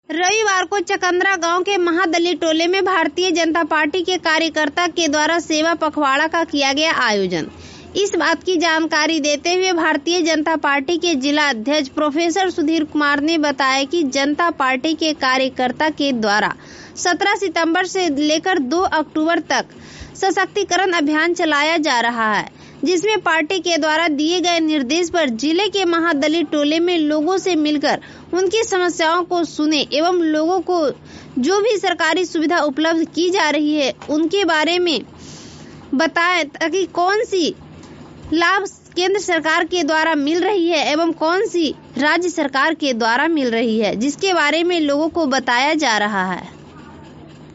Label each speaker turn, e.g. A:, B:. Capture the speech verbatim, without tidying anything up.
A: रविवार को चकंदरा गांव के महादलित टोले में भारतीय जनता पार्टी के कार्यकर्ता के द्वारा सेवा पखवाड़ा का किया गया आयोजन। इस बात की जानकारी देते हुए भारतीय जनता पार्टी के जिला अध्यक्ष प्रोफेसर सुधीर कुमार ने बताया कि जनता पार्टी के कार्यकर्ता के द्वारा सत्रह सितंबर से लेकर दो अक्टूबर तक सशक्तिकरण अभियान चलाया जा रहा है, जिसमें पार्टी के द्वारा दिए गए निर्देश पर जिले के महादलित टोले में लोगों से मिलकर उनकी समस्याओं को सुने एवं लोगों को जो भी सरकारी सुविधा उपलब्ध की जा रही है उनके बारे में बताएं ताकि कौन सी लाभ केंद्र सरकार के द्वारा मिल रही है एवं कौन सी राज्य सरकार के द्वारा मिल रही है, जिसके बारे में लोगों को बताया जा रहा है।